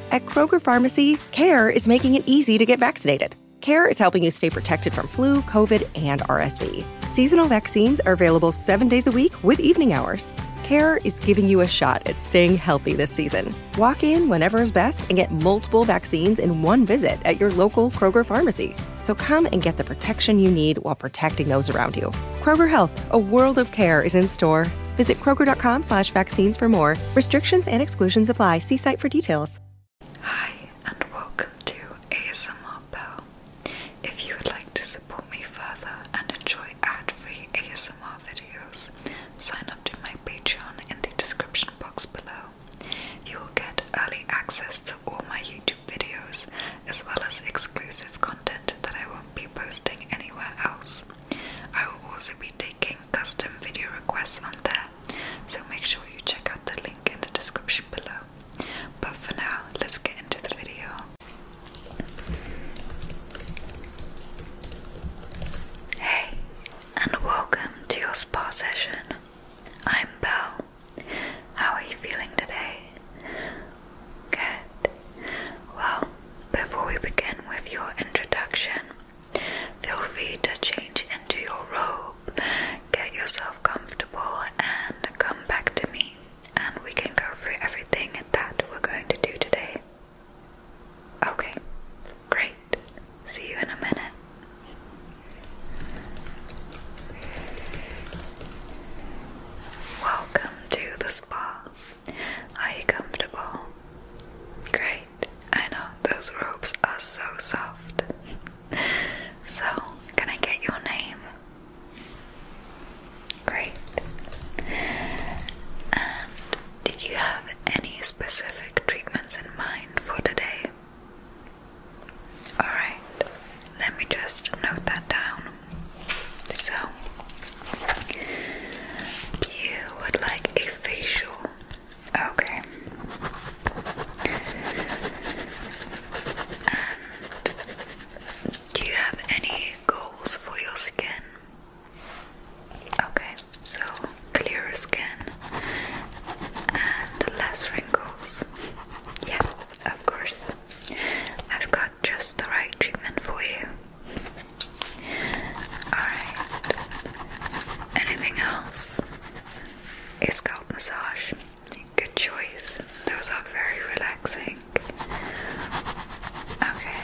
At Kroger Pharmacy, CARE is making it easy to get vaccinated. CARE is helping you stay protected from flu, COVID, and RSV. Seasonal vaccines are available 7 days a week with evening hours. CARE is giving you a shot at staying healthy this season. Walk in whenever is best and get multiple vaccines in one visit at your local Kroger Pharmacy. So come and get the protection you need while protecting those around you. Kroger Health, a world of care is in store. Visit Kroger.com/vaccines for more. Restrictions and exclusions apply. See site for details. Hi, and welcome to ASMR Bell. If you would like to support me further and enjoy ad-free ASMR videos, sign up to my Patreon in the description box below. You will get early access to all my YouTube videos, as well as exclusive content that I won't be posting anywhere else. I will also be taking custom video requests on there, so make sure you check out the link in the description below. But for now, let's get into the video. Hey, and welcome to your spa session. I'm Belle. How are you feeling today? Good. Well, before we begin with your introduction, feel free to change into your robe, get yourself comfortable, and come back to me, and we can go through everything that we're going to do today. Okay, great. See you in a minute. Welcome to the spa. Are you comfortable? Great. I know, those robes are so soft. So, can I get your name? Great. And did you have any specific treatments in mind for today? Alright, let me just note that down. So, you would like a facial. Okay. And do you have any goals for your skin? Okay, so clearer skin and less wrinkles. Yeah, of course. I've got just the right treatment for you. Alright. Anything else? A scalp massage. Good choice. Those are very relaxing. Okay.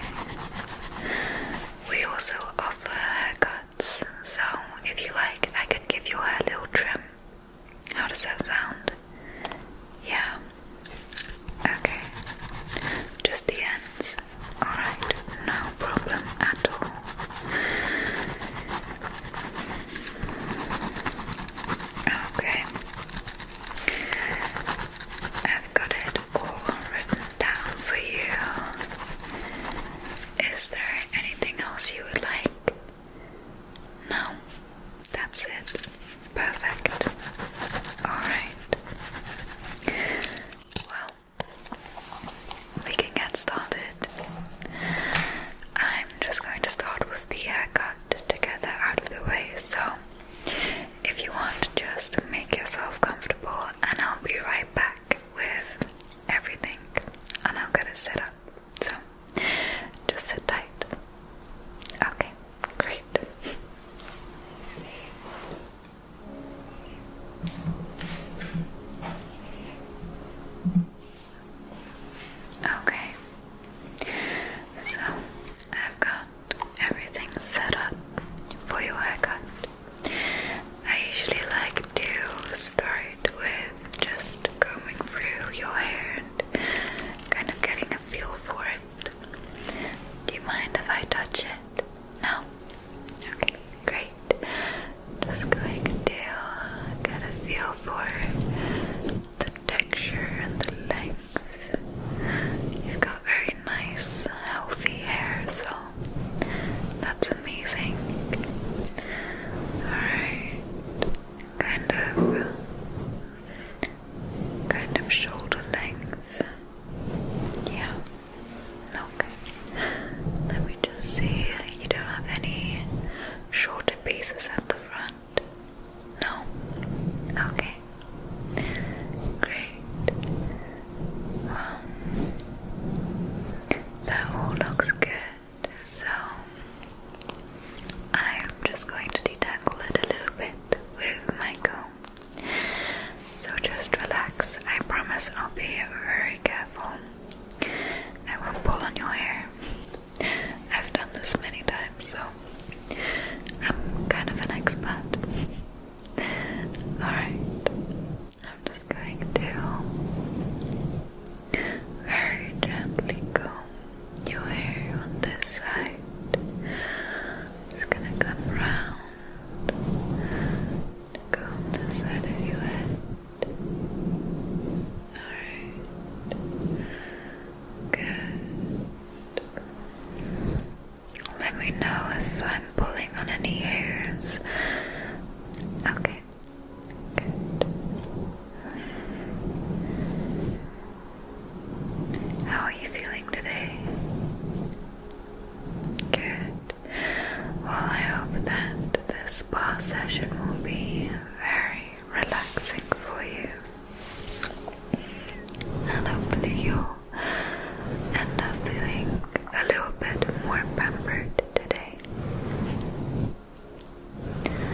We also offer haircuts, so if you like, I could give your hair a little trim. How does that sound? Yeah. Okay. Just the ends. Alright, no problem at all. Okay. I've got it all written down for you. Is there anything else you would like? No? That's it. Perfect. Alright. Well, we can get started. I'm just going to start with the haircut to get that out of the way, so if you want, just make yourself comfortable and I'll be right back with everything and I'll get it set up. So, just sit tight. Okay, great. Okay, so I've got everything set up for your haircut. I usually like to start with just combing through your hair and kind of getting a feel this. Okay, good. How are you feeling today? Good. Well, I hope that this spa session will be very relaxing for you. And hopefully you'll end up feeling a little bit more pampered today.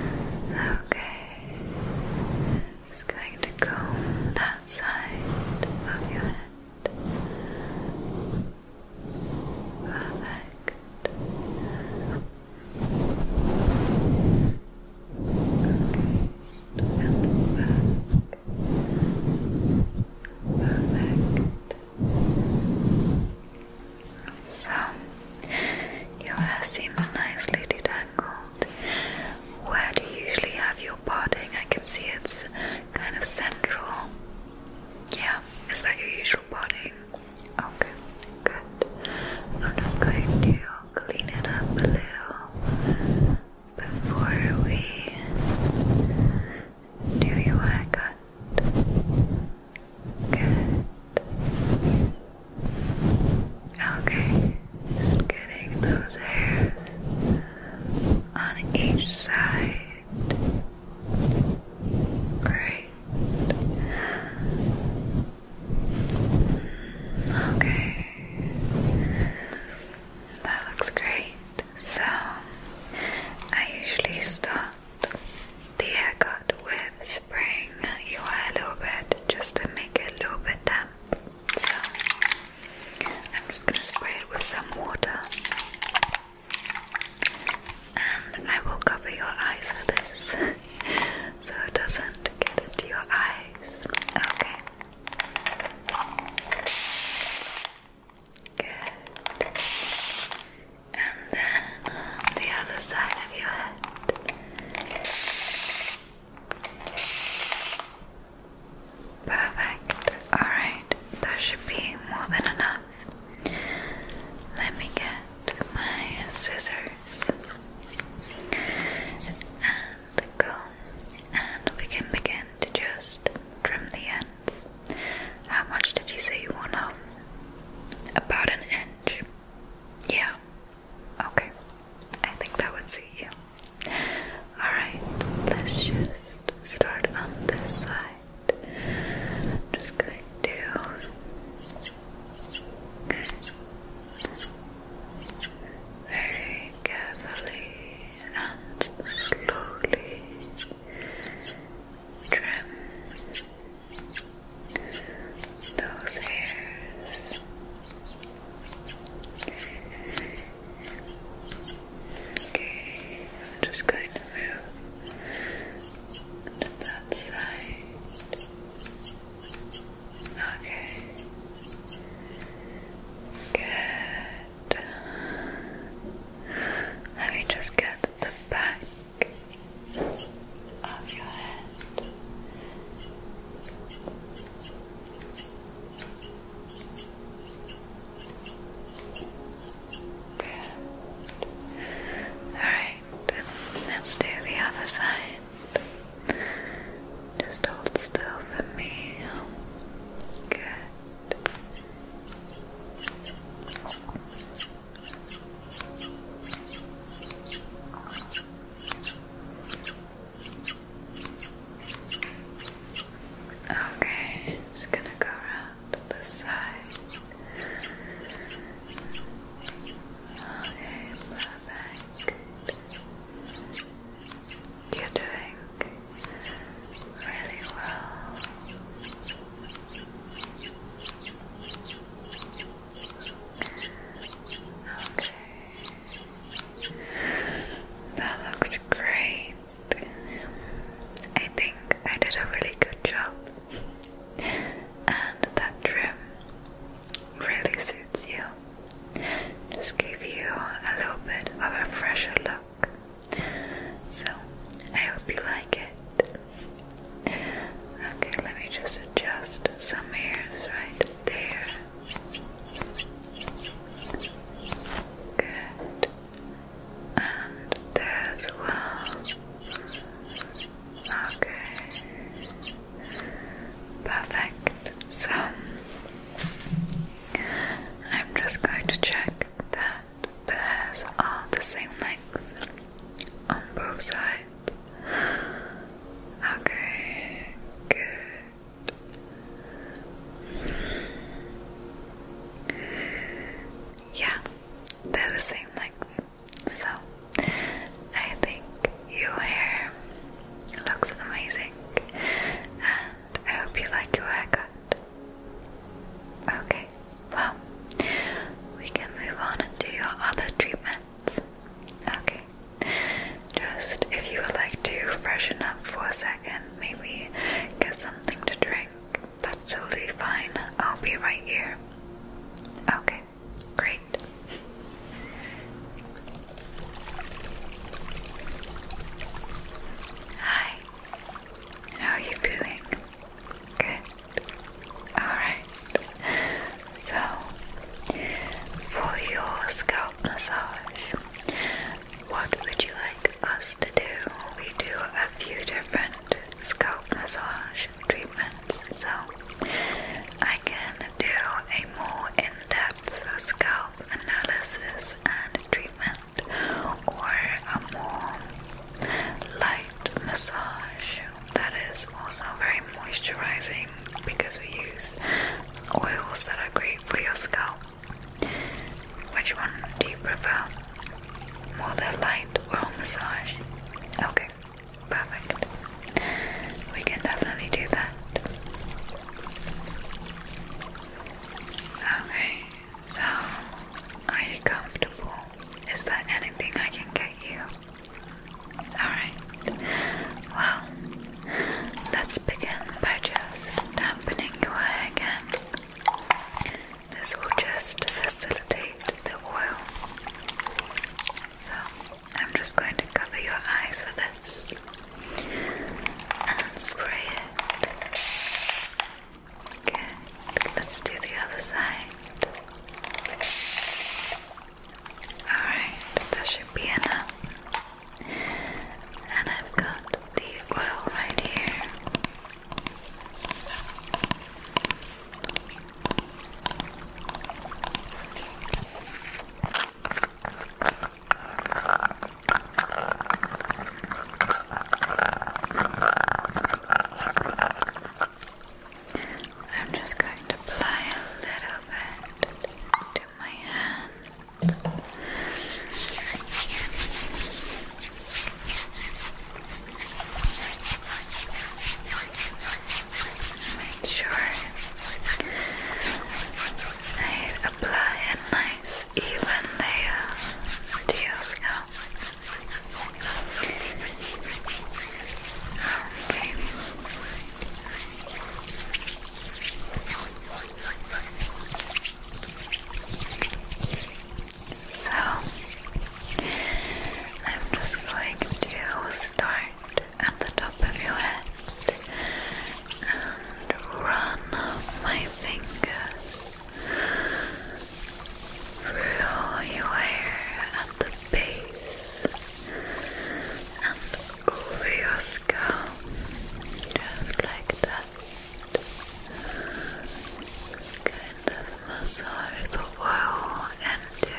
oil into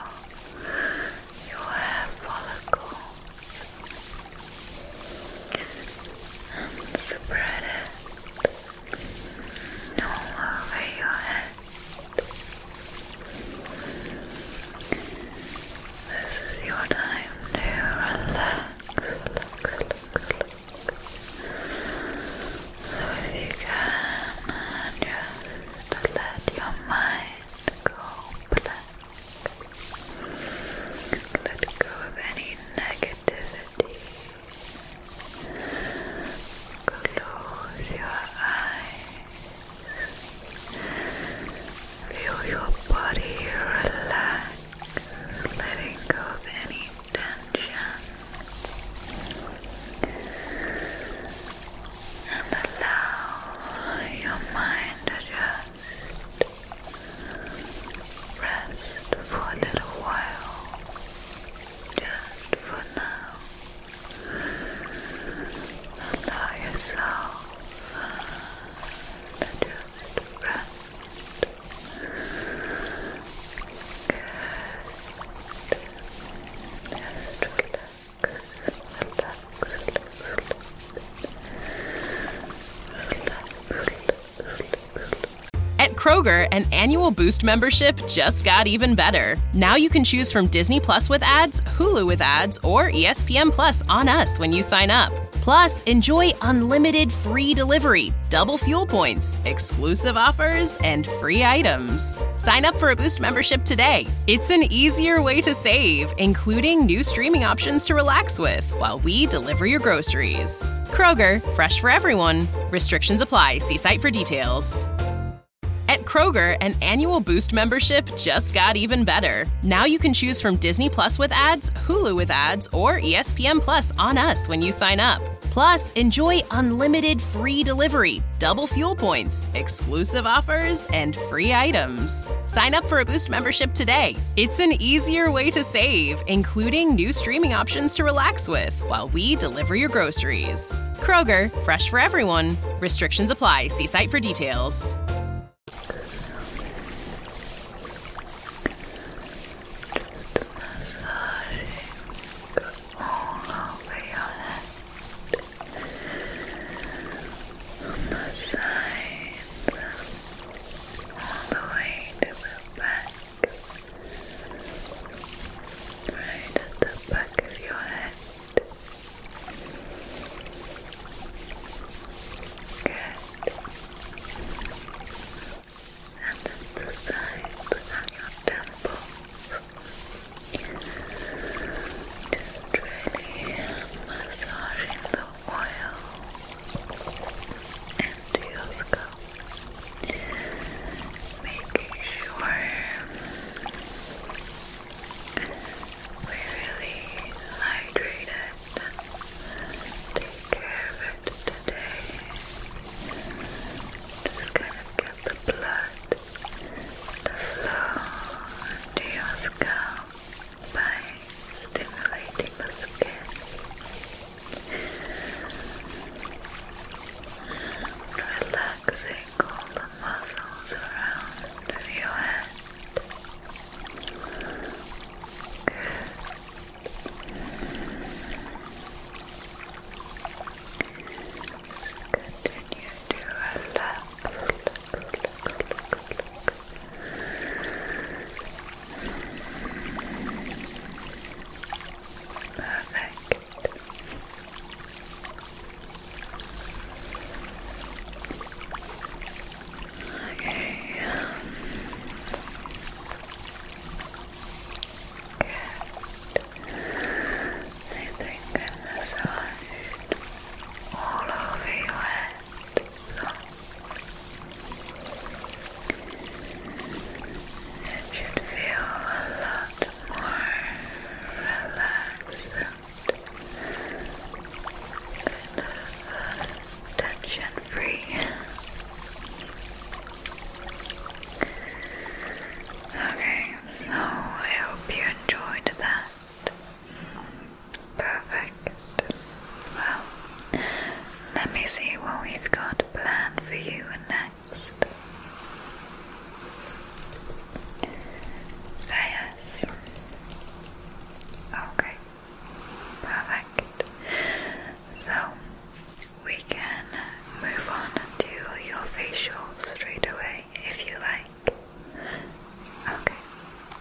your hair follicles and spread it all over your head. This is your time to relax. So if you can, just let your mind go blank. Let go of any negativity. Close your eyes. Feel your body relax, letting go of any tension. And allow your mind to just rest for a little while. Just for now. Allow yourself to just rest. Good. Just relax. At Kroger, an annual Boost membership just got even better. Now you can choose from Disney Plus with ads, Hulu with ads, or ESPN Plus on us when you sign up. Plus, enjoy unlimited free delivery, double fuel points, exclusive offers, and free items. Sign up for a Boost membership today. It's an easier way to save, including new streaming options to relax with while we deliver your groceries. Kroger, fresh for everyone. Restrictions apply. See site for details. At Kroger, an annual Boost membership just got even better. Now you can choose from Disney Plus with ads, Hulu with ads, or ESPN Plus on us when you sign up. Plus, enjoy unlimited free delivery, double fuel points, exclusive offers, and free items. Sign up for a Boost membership today. It's an easier way to save, including new streaming options to relax with while we deliver your groceries. Kroger, fresh for everyone. Restrictions apply. See site for details.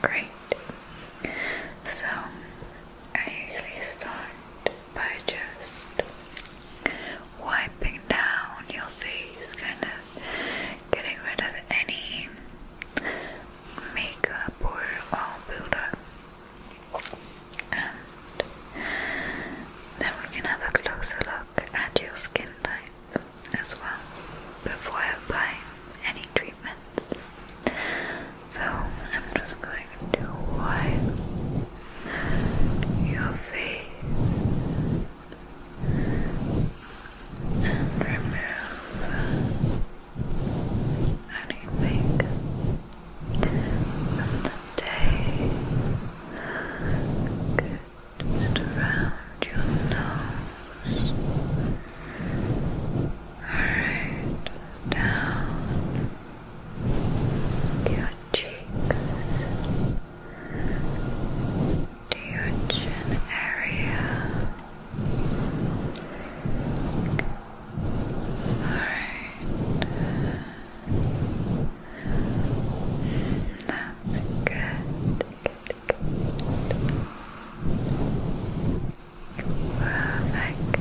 Great. So I usually start by just wiping down your face, kind of getting rid of any makeup or oil buildup. And then we can have a closer look at your skin type as well before I apply any treatments. So I'm just going to wipe your face and remove any makeup from the day. Good. Just around your nose. Alright, down your cheeks, to your chin area. Alright, that's good. Perfect.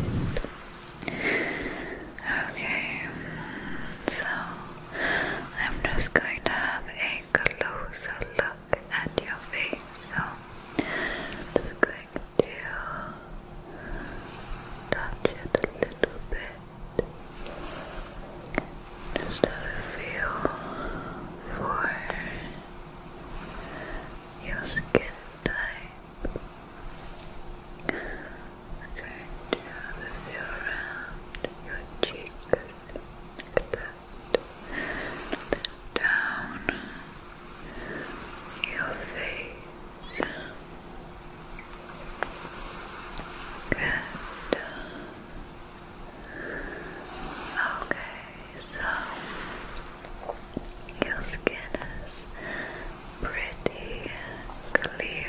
Okay, so I'm just going to have a closer look at your face. So I'm just going to touch it a little bit. Just have a feel for your skin type. I'm going to have a feel around your cheeks, like that, down your face. Good. Okay, so your skin is pretty clear.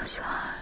massage.